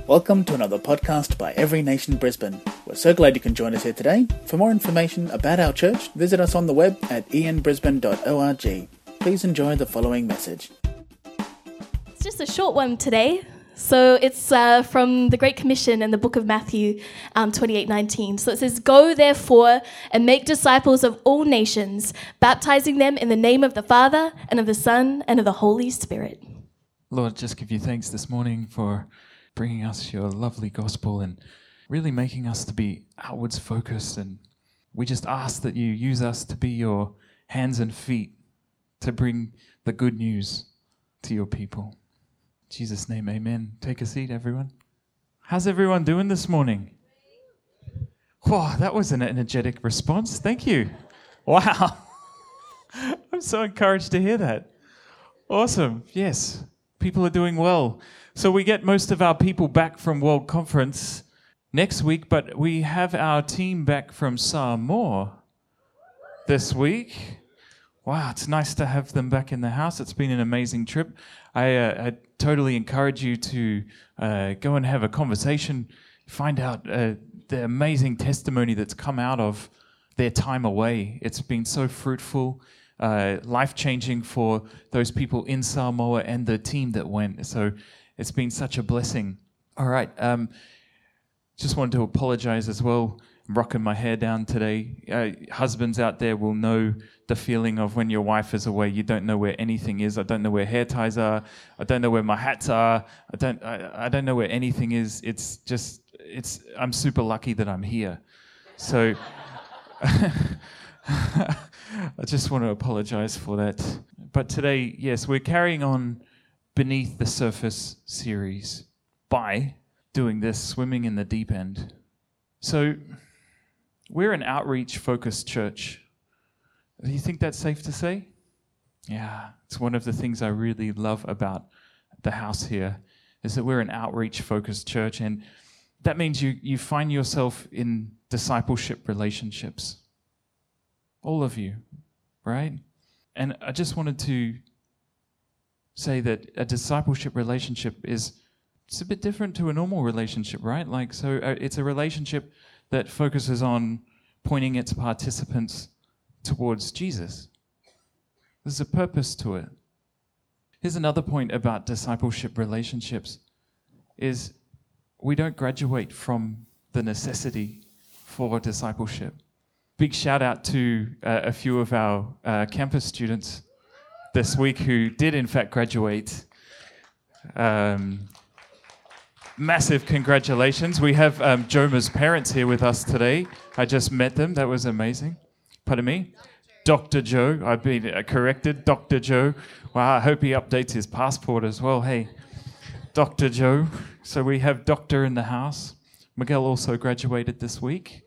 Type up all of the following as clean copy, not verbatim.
Welcome to another podcast by Every Nation Brisbane. We're so glad you can join us here today. For more information about our church, visit us on the web at ianbrisbane.org. Please enjoy the following message. It's just a short one today. So it's from the Great Commission in the book of Matthew 28:19. So it says, "Go therefore and make disciples of all nations, baptizing them in the name of the Father and of the Son and of the Holy Spirit." Lord, just give you thanks this morning for bringing us your lovely gospel and really making us to be outwards focused. And we just ask that you use us to be your hands and feet to bring the good news to your people. In Jesus' name, amen. Take a seat, everyone. How's everyone doing this morning? Wow, that was an energetic response. Thank you. Wow. I'm so encouraged to hear that. Awesome. Yes, people are doing well. So we get most of our people back from World Conference next week, but we have our team back from Samoa this week. Wow, it's nice to have them back in the house. It's been an amazing trip. I totally encourage you to go and have a conversation, find out the amazing testimony that's come out of their time away. It's been so fruitful, life-changing for those people in Samoa and the team that went. So it's been such a blessing. All right, just wanted to apologize as well. I'm rocking my hair down today. Husbands out there will know the feeling of when your wife is away, you don't know where anything is. I don't know where hair ties are. I don't know where my hats are. I don't know where anything is. I'm super lucky that I'm here. So I just want to apologize for that. But today, yes, we're carrying on Beneath the Surface series by doing this, swimming in the deep end. So we're an outreach-focused church. Do you think that's safe to say? Yeah, it's one of the things I really love about the house here, is that we're an outreach-focused church, and that means you find yourself in discipleship relationships. All of you, right? And I just wanted to say that a discipleship relationship it's a bit different to a normal relationship, right? It's a relationship that focuses on pointing its participants towards Jesus. There's a purpose to it. Here's another point about discipleship relationships is we don't graduate from the necessity for discipleship. Big shout out to a few of our campus students this week who did in fact graduate. Massive congratulations. We have Joma's parents here with us today. I just met them. That was amazing. Pardon me? Dr. Joe. I've been corrected. Dr. Joe. Wow, I hope he updates his passport as well. Hey, Dr. Joe. So we have Doctor in the house. Miguel also graduated this week.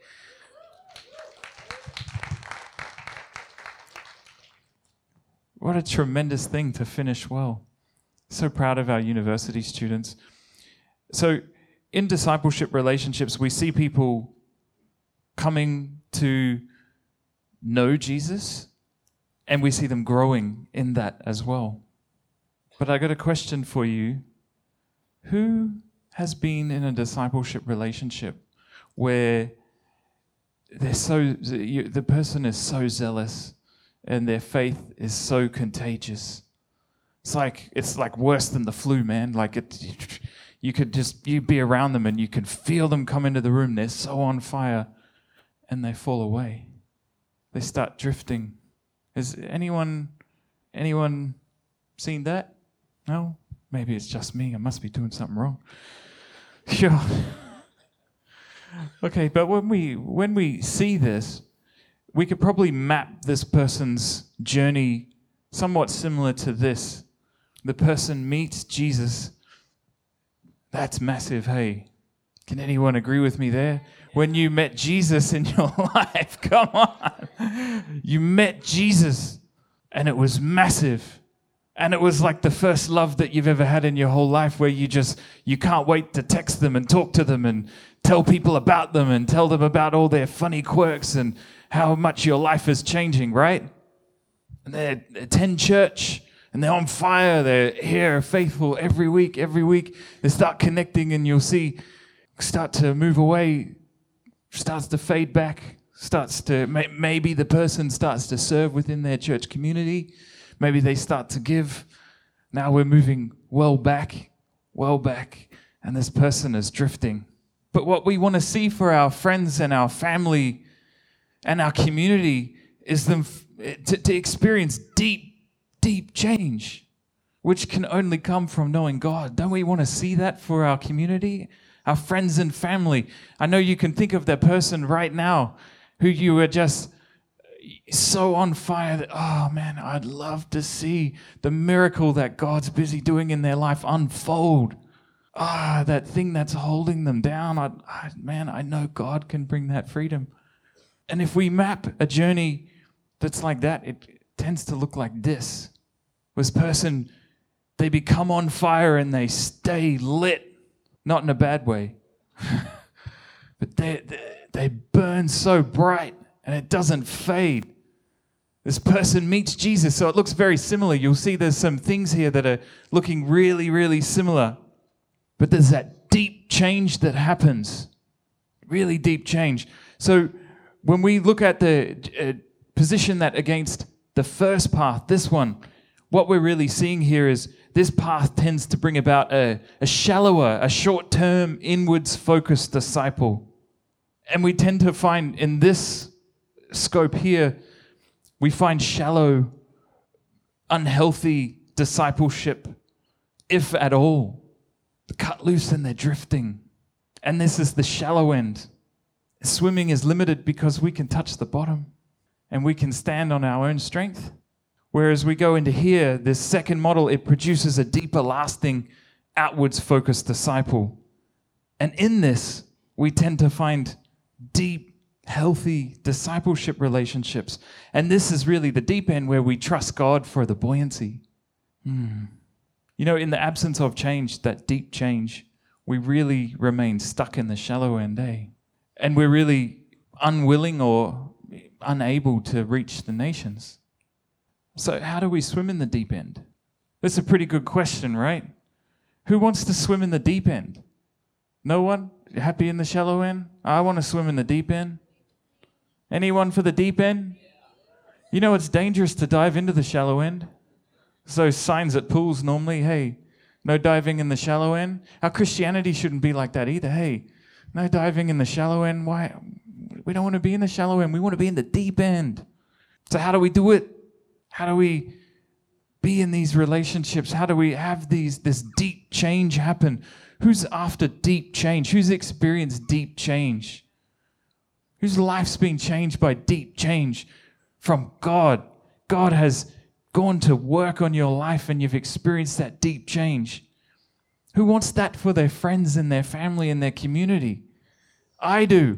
What a tremendous thing to finish well. So proud of our university students. So in discipleship relationships, we see people coming to know Jesus, and we see them growing in that as well. But I got a question for you. Who has been in a discipleship relationship where the person is so zealous and their faith is so contagious? It's like worse than the flu, man. You be around them and you can feel them come into the room. They're so on fire and they fall away. They start drifting. Has anyone seen that? No? Maybe it's just me. I must be doing something wrong. Sure. Okay, but when we see this, we could probably map this person's journey somewhat similar to this. The person meets Jesus. That's massive, hey. Can anyone agree with me there? When you met Jesus in your life, come on. You met Jesus, and it was massive. And it was like the first love that you've ever had in your whole life, where you can't wait to text them and talk to them and tell people about them and tell them about all their funny quirks and how much your life is changing, right? And they attend church And they're on fire. They're here, faithful every week. They start connecting, and you'll see start to move away, starts to fade back, maybe the person starts to serve within their church community. Maybe they start to give. Now we're moving well back, and this person is drifting. But what we want to see for our friends and our family and our community is them to experience deep change, which can only come from knowing God. Don't we want to see that for our community, our friends and family? I know you can think of that person right now who you are just so on fire that, oh man, I'd love to see the miracle that God's busy doing in their life unfold. That thing that's holding them down, I know God can bring that freedom. And if we map a journey that's like that, it tends to look like this. This person, they become on fire and they stay lit, not in a bad way, but they burn so bright and it doesn't fade. This person meets Jesus, so it looks very similar. You'll see there's some things here that are looking really, really similar. But there's that deep change that happens. Really deep change. So when we look at the position that against the first path, this one, what we're really seeing here is this path tends to bring about a shallower, a short-term, inwards-focused disciple. And we tend to find in this scope here, we find shallow, unhealthy discipleship, if at all. Cut loose and they're drifting. And this is the shallow end. Swimming is limited because we can touch the bottom and we can stand on our own strength. Whereas we go into here, this second model, it produces a deeper, lasting, outwards focused disciple. And in this, we tend to find deep, healthy discipleship relationships. And this is really the deep end where we trust God for the buoyancy. You know, in the absence of change, that deep change, we really remain stuck in the shallow end, And we're really unwilling or unable to reach the nations. So how do we swim in the deep end? That's a pretty good question, right? Who wants to swim in the deep end? No one? Happy in the shallow end? I want to swim in the deep end. Anyone for the deep end? You know, it's dangerous to dive into the shallow end. So signs at pools normally, hey, no diving in the shallow end. Our Christianity shouldn't be like that either. Hey, no diving in the shallow end. Why? We don't want to be in the shallow end. We want to be in the deep end. So how do we do it? How do we be in these relationships? How do we have this deep change happen? Who's after deep change? Who's experienced deep change? Whose life's been changed by deep change from God? God has gone to work on your life and you've experienced that deep change. Who wants that for their friends and their family and their community? I do.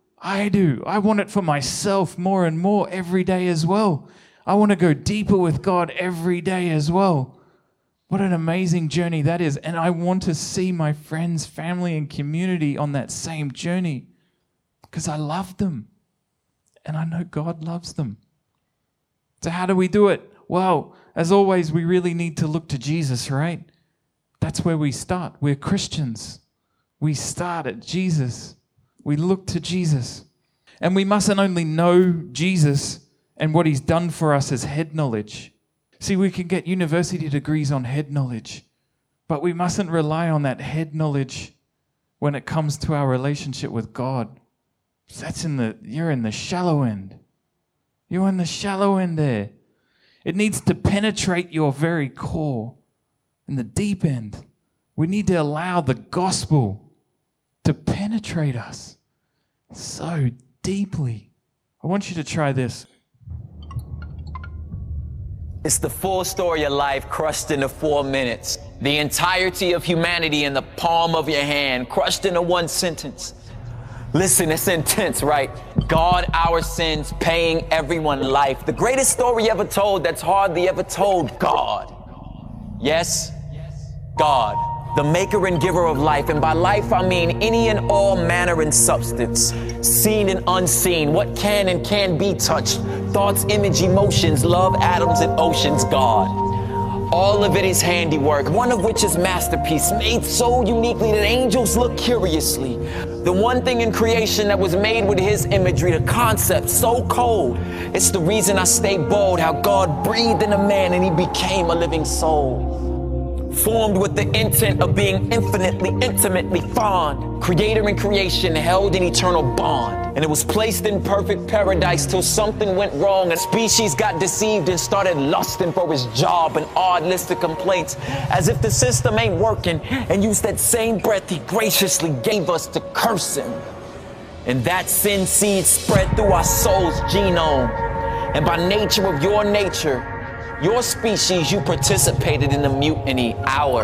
I want it for myself more and more every day as well. I want to go deeper with God every day as well. What an amazing journey that is. And I want to see my friends, family, and community on that same journey because I love them. And I know God loves them. So how do we do it? Well, as always, we really need to look to Jesus, right? That's where we start. We're Christians. We start at Jesus. We look to Jesus. And we mustn't only know Jesus and what he's done for us as head knowledge. See, we can get university degrees on head knowledge, but we mustn't rely on that head knowledge when it comes to our relationship with God. You're in the shallow end. You're in the shallow end there. It needs to penetrate your very core. In the deep end, we need to allow the gospel to penetrate us so deeply. I want you to try this. It's the full story of life crushed into 4 minutes. The entirety of humanity in the palm of your hand, crushed into one sentence. Listen, it's intense, right? God, our sins, paying everyone life. The greatest story ever told that's hardly ever told. God. Yes, God, the maker and giver of life. And by life, I mean any and all manner and substance, seen and unseen, what can and can't be touched, thoughts, image, emotions, love, atoms, and oceans. God, All of it is handiwork, one of which is masterpiece, made so uniquely that angels look curiously. The one thing in creation that was made with his imagery, the concept so cold. It's the reason I stay bold, how God breathed in a man and he became a living soul. Formed with the intent of being infinitely, intimately fond. Creator and creation held an eternal bond. And it was placed in perfect paradise till something went wrong. A species got deceived and started lusting for his job. An odd list of complaints, as if the system ain't working. And used that same breath he graciously gave us to curse him. And that sin seed spread through our soul's genome. And by nature of your nature, your species, you participated in the mutiny. Our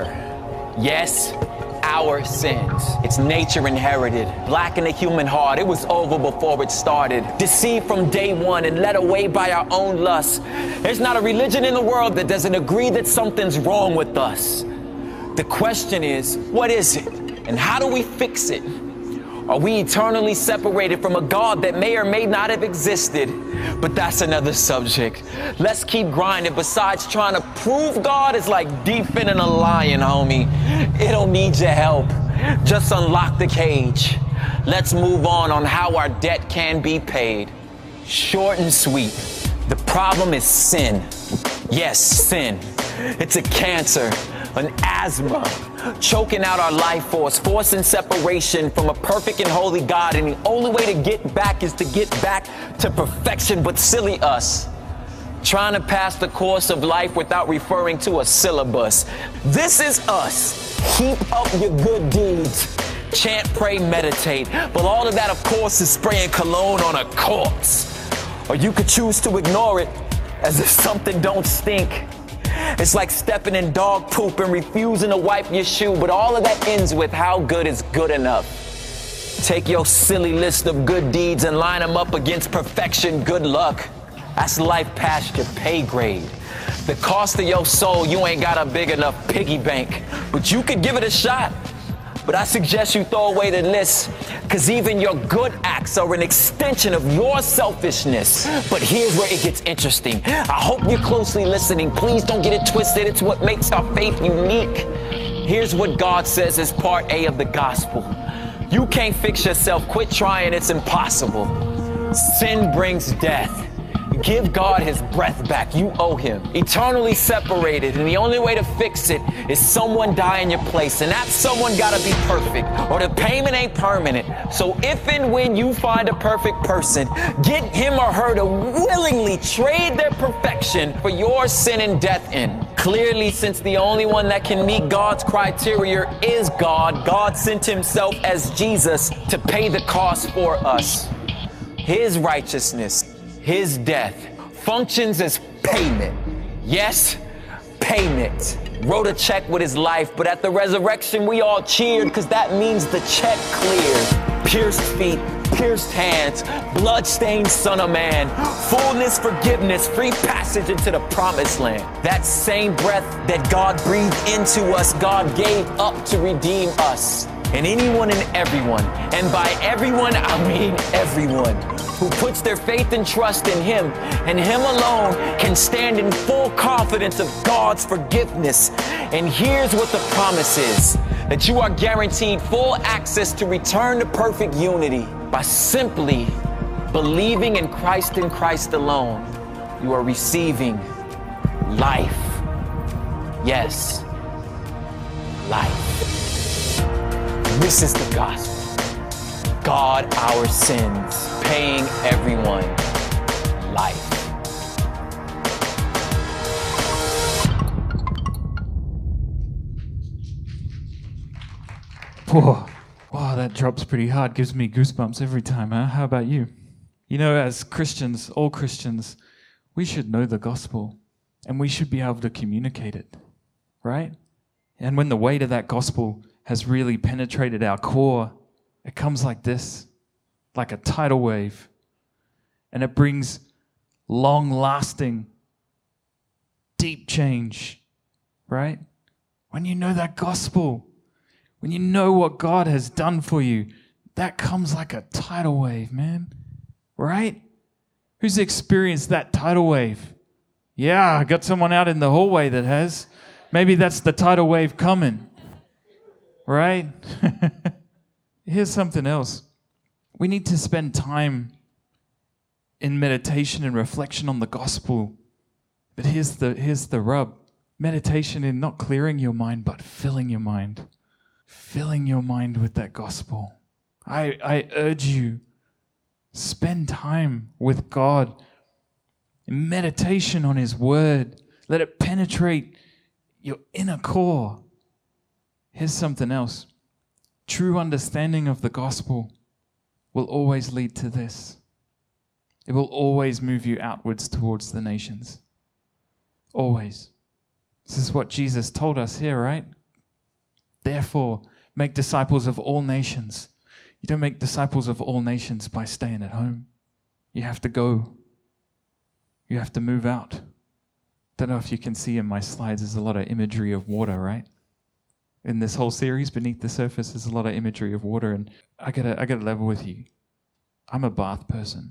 sins. It's nature inherited. Black in the human heart, it was over before it started. Deceived from day one and led away by our own lust. There's not a religion in the world that doesn't agree that something's wrong with us. The question is, what is it? And how do we fix it? Are we eternally separated from a God that may or may not have existed? But that's another subject. Let's keep grinding. Besides, trying to prove God is like defending a lion, homie. It don't need your help. Just unlock the cage. Let's move on how our debt can be paid. Short and sweet. The problem is sin. Yes, sin. It's a cancer, an asthma, choking out our life force, forcing separation from a perfect and holy God. And the only way to get back is to get back to perfection, but silly us. Trying to pass the course of life without referring to a syllabus. This is us. Heap up your good deeds. Chant, pray, meditate. But all of that, of course, is spraying cologne on a corpse. Or you could choose to ignore it as if something don't stink. It's like stepping in dog poop and refusing to wipe your shoe, but all of that ends with how good is good enough. Take your silly list of good deeds and line them up against perfection, good luck. That's life past your pay grade. The cost of your soul, you ain't got a big enough piggy bank, but you could give it a shot. But I suggest you throw away the list, because even your good acts are an extension of your selfishness. But here's where it gets interesting. I hope you're closely listening. Please don't get it twisted. It's what makes our faith unique. Here's what God says is part A of the gospel. You can't fix yourself. Quit trying. It's impossible. Sin brings death. Give God his breath back. You owe him. Eternally separated, and the only way to fix it is someone die in your place, and that someone gotta be perfect, or the payment ain't permanent. So if and when you find a perfect person, get him or her to willingly trade their perfection for your sin and death in. Clearly, since the only one that can meet God's criteria is God, God sent himself as Jesus to pay the cost for us. His righteousness, his death, functions as payment. Yes, payment. Wrote a check with his life, but at the resurrection we all cheered, because that means the check cleared. Pierced feet, pierced hands, blood-stained son of man, fullness, forgiveness, free passage into the promised land. That same breath that God breathed into us, God gave up to redeem us. And anyone and everyone, and by everyone I mean everyone, who puts their faith and trust in him and him alone can stand in full confidence of God's forgiveness. And here's what the promise is, that you are guaranteed full access to return to perfect unity by simply believing in Christ and Christ alone. You are receiving life. Yes, life. This is the gospel. God, our sins, paying everyone life. Whoa, wow, that drops pretty hard. Gives me goosebumps every time, huh? How about you? You know, as Christians, all Christians, we should know the gospel and we should be able to communicate it, right? And when the weight of that gospel has really penetrated our core, it comes like this, like a tidal wave, and it brings long-lasting, deep change, right? When you know that gospel, when you know what God has done for you, that comes like a tidal wave, man, right? Who's experienced that tidal wave? Yeah, I got someone out in the hallway that has. Maybe that's the tidal wave coming, right? Here's something else. We need to spend time in meditation and reflection on the gospel. But here's the rub. Meditation in not clearing your mind, but filling your mind. Filling your mind with that gospel. I urge you, spend time with God in meditation on His word. Let it penetrate your inner core. Here's something else. True understanding of the gospel will always lead to this. It will always move you outwards towards the nations. Always. This is what Jesus told us here, right? Therefore, make disciples of all nations. You don't make disciples of all nations by staying at home. You have to go. You have to move out. Don't know if you can see in my slides, there's a lot of imagery of water, right? In this whole series, Beneath the Surface, there's a lot of imagery of water, and I gotta level with you. I'm a bath person.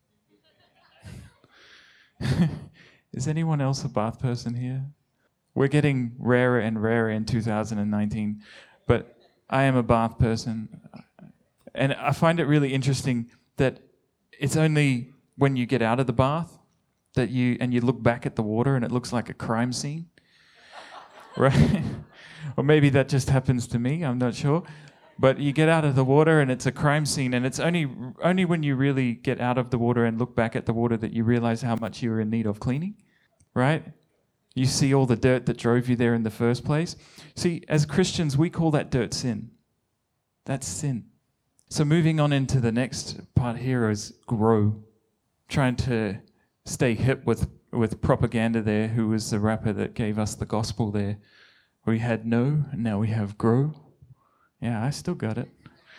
Is anyone else a bath person here? We're getting rarer and rarer in 2019, but I am a bath person. And I find it really interesting that it's only when you get out of the bath that you look back at the water and it looks like a crime scene, right? Or maybe that just happens to me, I'm not sure. But you get out of the water and it's a crime scene, and it's only when you really get out of the water and look back at the water that you realize how much you're in need of cleaning, right? You see all the dirt that drove you there in the first place. See, as Christians, we call that dirt sin. That's sin. So moving on into the next part here is grow. Trying to stay hip with propaganda there, who was the rapper that gave us the gospel there. We had know, and now we have grow. Yeah, I still got it.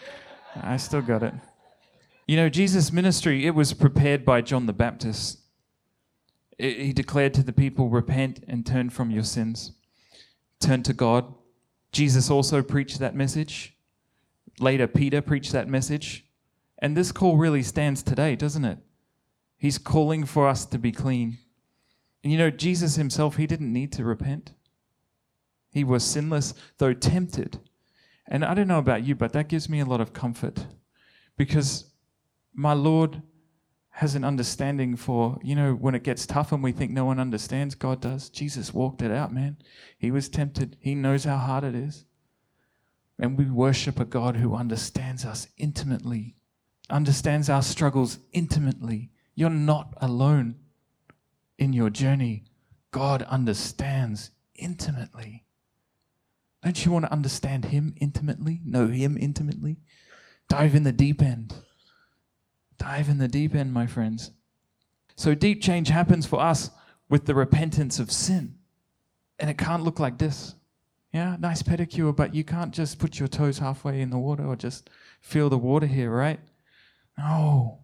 You know, Jesus' ministry, it was prepared by John the Baptist. He declared to the people, repent and turn from your sins. Turn to God. Jesus also preached that message. Later, Peter preached that message. And this call really stands today, doesn't it? He's calling for us to be clean. And you know, Jesus himself, he didn't need to repent. He was sinless, though tempted. And I don't know about you, but that gives me a lot of comfort, because my Lord has an understanding for, you know, when it gets tough and we think no one understands, God does. Jesus walked it out, man. He was tempted. He knows how hard it is. And we worship a God who understands us intimately, understands our struggles intimately. You're not alone in your journey. God understands intimately. Don't you want to understand Him intimately? Know Him intimately? Dive in the deep end. Dive in the deep end, my friends. So deep change happens for us with the repentance of sin. And it can't look like this. Yeah, nice pedicure, but you can't just put your toes halfway in the water or just feel the water here, right? No.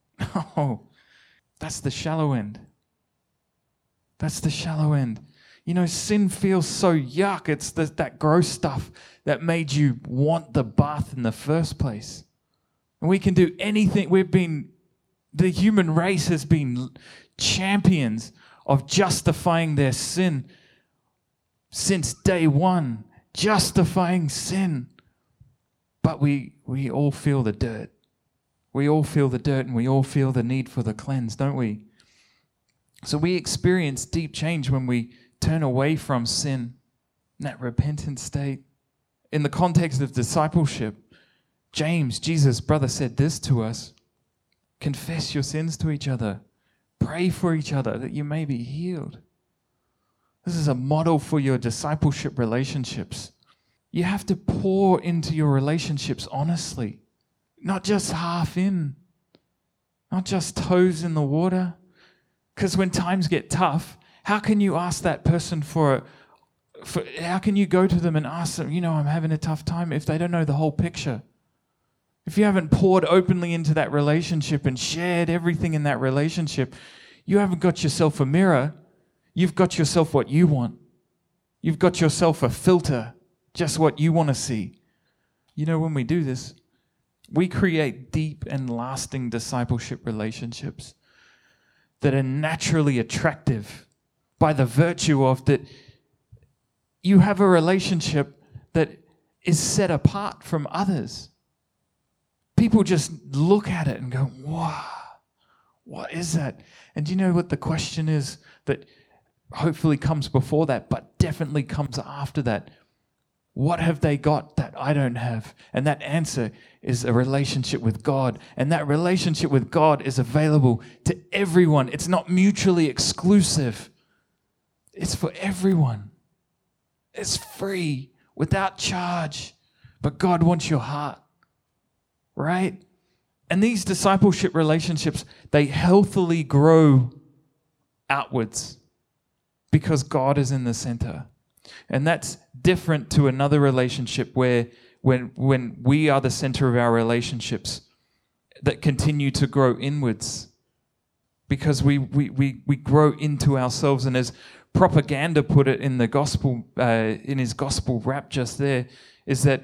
That's the shallow end. That's the shallow end. You know, sin feels so yuck. It's that gross stuff that made you want the bath in the first place. And we can do anything. The human race has been champions of justifying their sin since day one. Justifying sin. But we all feel the dirt. We all feel the dirt, and we all feel the need for the cleanse, don't we? So we experience deep change when we turn away from sin, in that repentant state. In the context of discipleship, James, Jesus' brother, said this to us: confess your sins to each other, pray for each other that you may be healed. This is a model for your discipleship relationships. You have to pour into your relationships honestly, not just half in, not just toes in the water. Because when times get tough, how can you ask that person how can you go to them and ask them, you know, I'm having a tough time, if they don't know the whole picture? If you haven't poured openly into that relationship and shared everything in that relationship, you haven't got yourself a mirror. You've got yourself what you want. You've got yourself a filter, just what you want to see. You know, when we do this, we create deep and lasting discipleship relationships that are naturally attractive by the virtue of that you have a relationship that is set apart from others. People just look at it and go, wow, what is that? And do you know what the question is that hopefully comes before that, but definitely comes after that? What have they got that I don't have? And that answer is a relationship with God. And that relationship with God is available to everyone. It's not mutually exclusive. It's for everyone. It's free, without charge. But God wants your heart, right? And these discipleship relationships, they healthily grow outwards because God is in the center. And that's different to another relationship where when we are the center of our relationships that continue to grow inwards because we grow into ourselves. And as Propaganda put it in the gospel, in his gospel rap just there, is that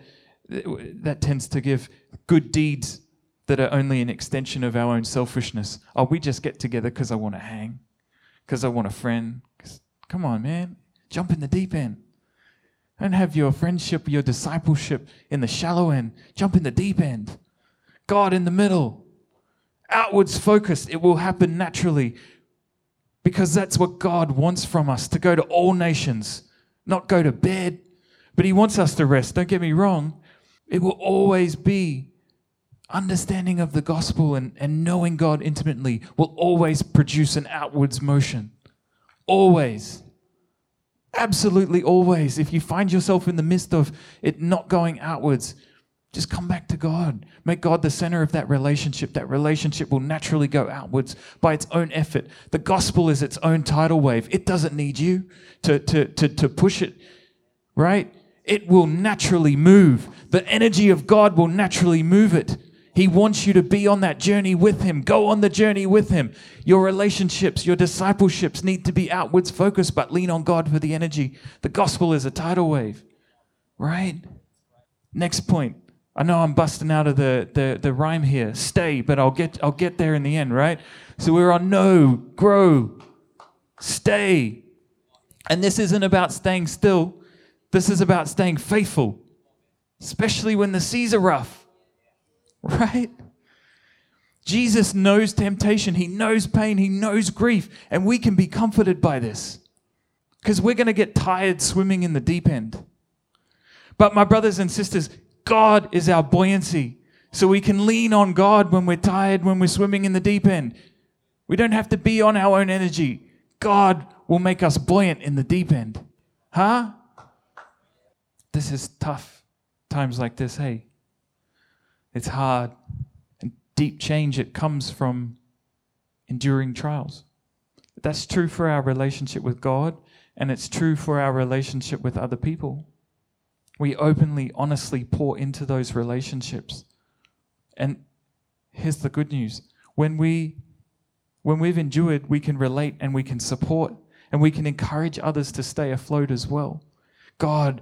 tends to give good deeds that are only an extension of our own selfishness. Oh, we just get together because I want to hang, because I want a friend. Come on, man. Jump in the deep end. Don't have your friendship, your discipleship in the shallow end. Jump in the deep end. God in the middle. Outwards focused. It will happen naturally because that's what God wants from us, to go to all nations, not go to bed. But he wants us to rest. Don't get me wrong. It will always be understanding of the gospel and knowing God intimately will always produce an outwards motion. Always. Absolutely always. If you find yourself in the midst of it not going outwards, just come back to God. Make God the center of that relationship. That relationship will naturally go outwards by its own effort. The gospel is its own tidal wave. It doesn't need you to push it, right? It will naturally move. The energy of God will naturally move it. He wants you to be on that journey with him. Go on the journey with him. Your relationships, your discipleships need to be outwards focused, but lean on God for the energy. The gospel is a tidal wave, right? Next point. I know I'm busting out of the rhyme here. Stay, but I'll get there in the end, right? So we're on know, grow, stay. And this isn't about staying still. This is about staying faithful, especially when the seas are rough. Right? Jesus knows temptation. He knows pain. He knows grief. And we can be comforted by this because we're going to get tired swimming in the deep end. But my brothers and sisters, God is our buoyancy. So we can lean on God when we're tired, when we're swimming in the deep end. We don't have to be on our own energy. God will make us buoyant in the deep end. Huh? This is tough. Times like this, hey. It's hard. And deep change, it comes from enduring trials. That's true for our relationship with God, and it's true for our relationship with other people. We openly, honestly pour into those relationships. And here's the good news. When we've endured, we can relate and we can support and we can encourage others to stay afloat as well. God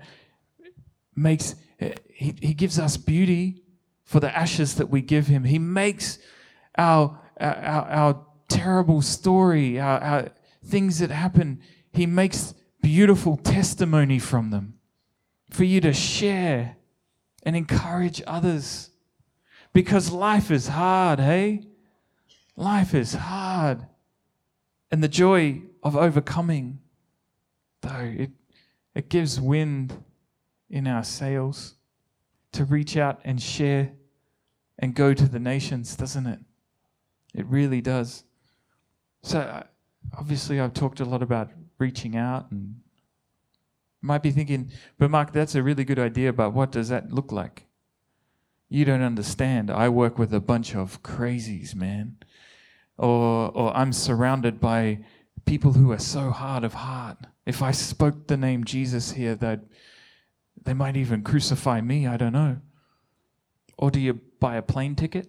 He gives us beauty for the ashes that we give him. He makes our terrible story, our things that happen, he makes beautiful testimony from them for you to share and encourage others. Because life is hard, hey? Life is hard. And the joy of overcoming, though, it gives wind in our sails to reach out and share and go to the nations, doesn't it? It really does. So obviously I've talked a lot about reaching out and might be thinking, but Mark, that's a really good idea, but what does that look like? You don't understand. I work with a bunch of crazies, man. Or I'm surrounded by people who are so hard of heart. If I spoke the name Jesus here, they might even crucify me, I don't know. Or do you buy a plane ticket?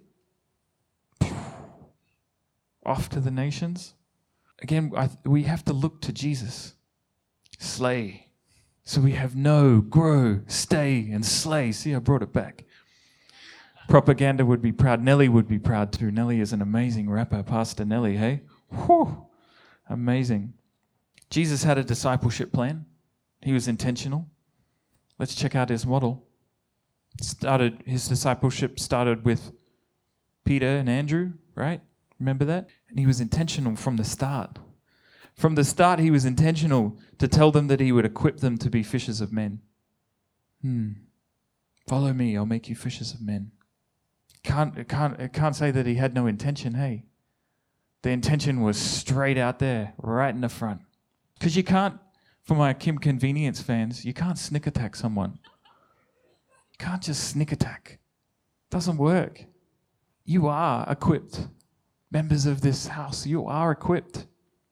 Off to the nations? Again, we have to look to Jesus. Slay. So we have know, grow, stay, and slay. See, I brought it back. Propaganda would be proud. Nelly would be proud too. Nelly is an amazing rapper. Pastor Nelly, hey? Whew. Amazing. Jesus had a discipleship plan. He was intentional. Let's check out his model. His discipleship started with Peter and Andrew, right? Remember that? And he was intentional from the start. From the start, he was intentional to tell them that he would equip them to be fishers of men. Follow me, I'll make you fishers of men. Can't say that he had no intention, hey? The intention was straight out there, right in the front. Because you can't, for my Kim Convenience fans, you can't sneak attack someone. You can't just sneak attack. Doesn't work. You are equipped. Members of this house, you are equipped.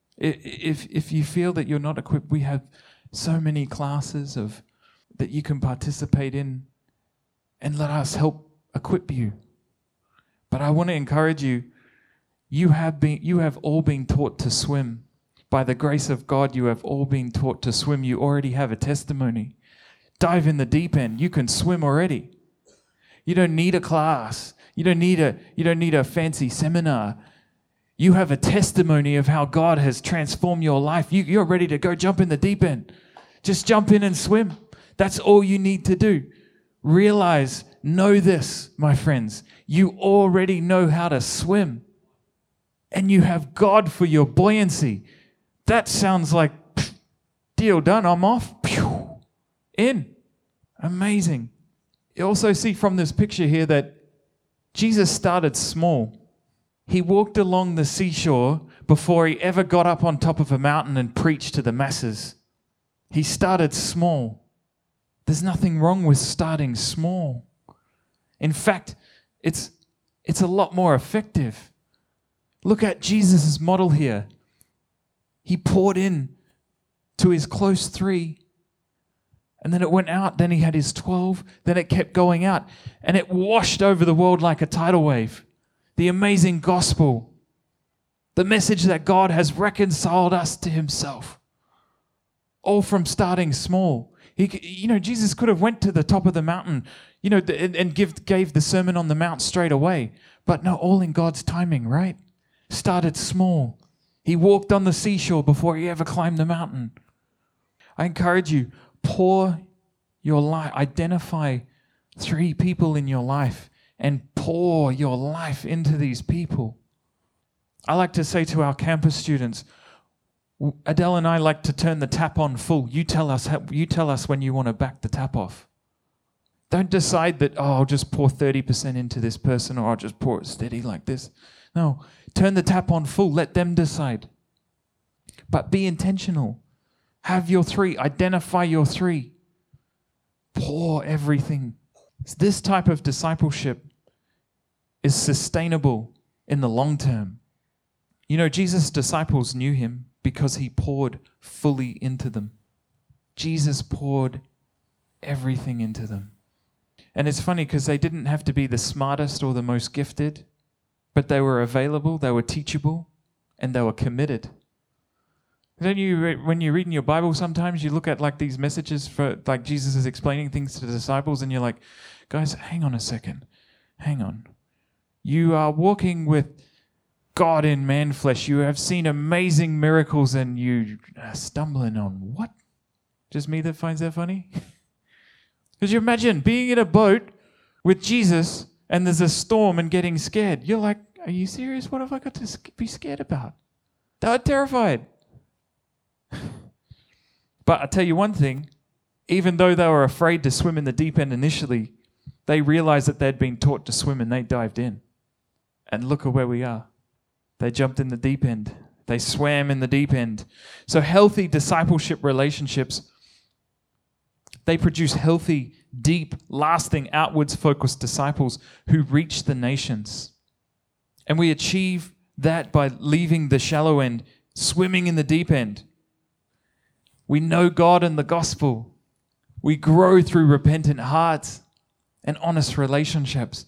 If you feel that you're not equipped, we have so many classes that you can participate in, and let us help equip you. But I want to encourage you, you have all been taught to swim. By the grace of God, you have all been taught to swim. You already have a testimony. Dive in the deep end. You can swim already. You don't need a class. You don't need a fancy seminar. You have a testimony of how God has transformed your life. You're ready to go jump in the deep end. Just jump in and swim. That's all you need to do. Realize, know this, my friends. You already know how to swim. And you have God for your buoyancy. That sounds like, deal done, I'm off. In. Amazing. You also see from this picture here that Jesus started small. He walked along the seashore before he ever got up on top of a mountain and preached to the masses. He started small. There's nothing wrong with starting small. In fact, it's a lot more effective. Look at Jesus' model here. He poured in to his close 3, and then it went out. Then he had his 12. Then it kept going out, and it washed over the world like a tidal wave. The amazing gospel, the message that God has reconciled us to himself, all from starting small. Jesus could have went to the top of the mountain, and gave the Sermon on the Mount straight away. But no, all in God's timing, right? Started small. He walked on the seashore before he ever climbed the mountain. I encourage you, pour your life, identify 3 people in your life and pour your life into these people. I like to say to our campus students, Adele and I like to turn the tap on full. You tell us when you want to back the tap off. Don't decide that, I'll just pour 30% into this person, or I'll just pour it steady like this. No, turn the tap on full. Let them decide. But be intentional. Have your 3. Identify your 3. Pour everything. This type of discipleship is sustainable in the long term. Jesus' disciples knew him because he poured fully into them. Jesus poured everything into them. And it's funny because they didn't have to be the smartest or the most gifted, but they were available, they were teachable, and they were committed. Don't you, when you read in your Bible, sometimes you look at like these messages for like Jesus is explaining things to the disciples, and you're like, guys, hang on a second. Hang on. You are walking with God in man flesh. You have seen amazing miracles, and you are stumbling on what? Just me that finds that funny? Because you imagine being in a boat with Jesus and there's a storm and getting scared. You're like, are you serious? What have I got to be scared about? They were terrified. But I tell you one thing, even though they were afraid to swim in the deep end initially, they realized that they'd been taught to swim and they dived in. And look at where we are. They jumped in the deep end. They swam in the deep end. So healthy discipleship relationships, they produce healthy, deep, lasting, outwards-focused disciples who reach the nations. And we achieve that by leaving the shallow end, swimming in the deep end. We know God and the gospel. We grow through repentant hearts and honest relationships.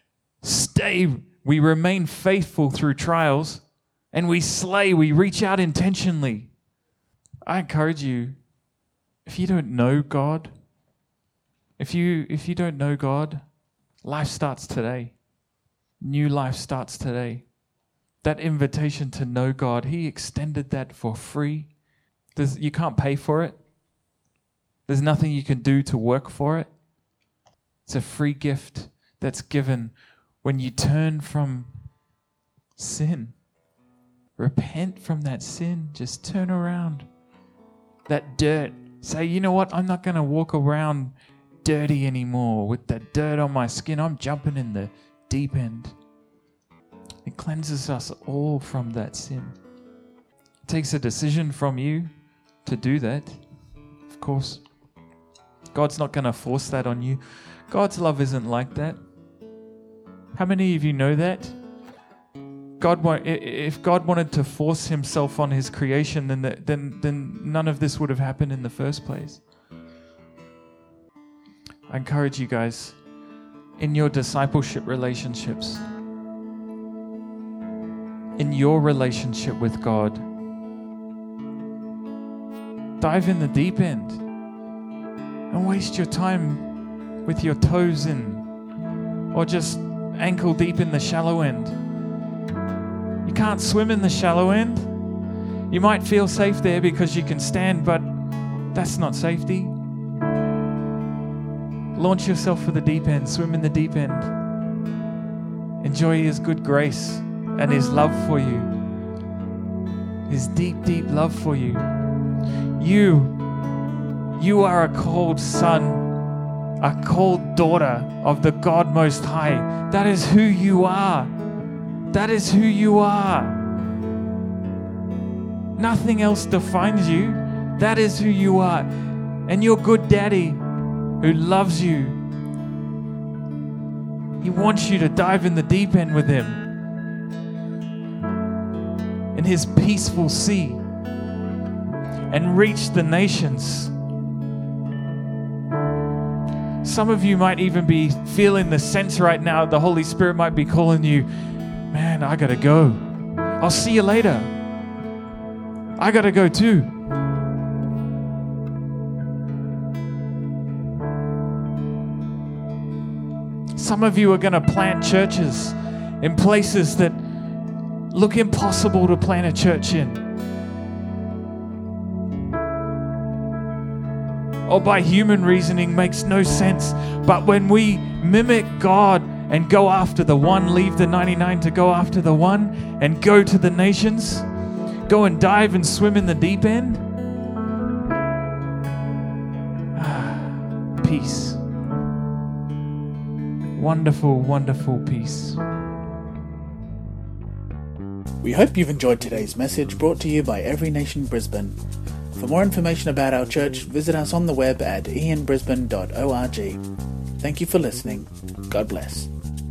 We remain faithful through trials, and we reach out intentionally. I encourage you, if you don't know God, if you don't know God, life starts today. New life starts today. That invitation to know God, He extended that for free. You can't pay for it. There's nothing you can do to work for it. It's a free gift that's given when you turn from sin. Repent from that sin. Just turn around. That dirt. Say, you know what? I'm not going to walk around dirty anymore with that dirt on my skin. I'm jumping in the deep end. It cleanses us all from that sin. It takes a decision from you to do that. Of course, God's not going to force that on you. God's love isn't like that. How many of you know that? If God wanted to force himself on his creation, then none of this would have happened in the first place. I encourage you guys, in your discipleship relationships, in your relationship with God, dive in the deep end. Don't waste your time with your toes in, or just ankle deep in the shallow end. You can't swim in the shallow end. You might feel safe there because you can stand, but that's not safety. Launch yourself for the deep end. Swim in the deep end. Enjoy his good grace and his love for you. His deep, deep love for you. You are a called son, a called daughter of the God Most High. That is who you are. That is who you are. Nothing else defines you. That is who you are. And your good daddy who loves you, he wants you to dive in the deep end with him in his peaceful sea and reach the nations. Some of you might even be feeling the sense right now. The Holy Spirit might be calling you, man, I gotta go. I'll see you later. I gotta go too. Some of you are gonna plant churches in places that look impossible to plant a church in. Or by human reasoning makes no sense. But when we mimic God and go after the one, leave the 99 to go after the one, and go to the nations, go and dive and swim in the deep end. Peace. Wonderful, wonderful peace. We hope you've enjoyed today's message brought to you by Every Nation Brisbane. For more information about our church, visit us on the web at ianbrisbane.org. Thank you for listening. God bless.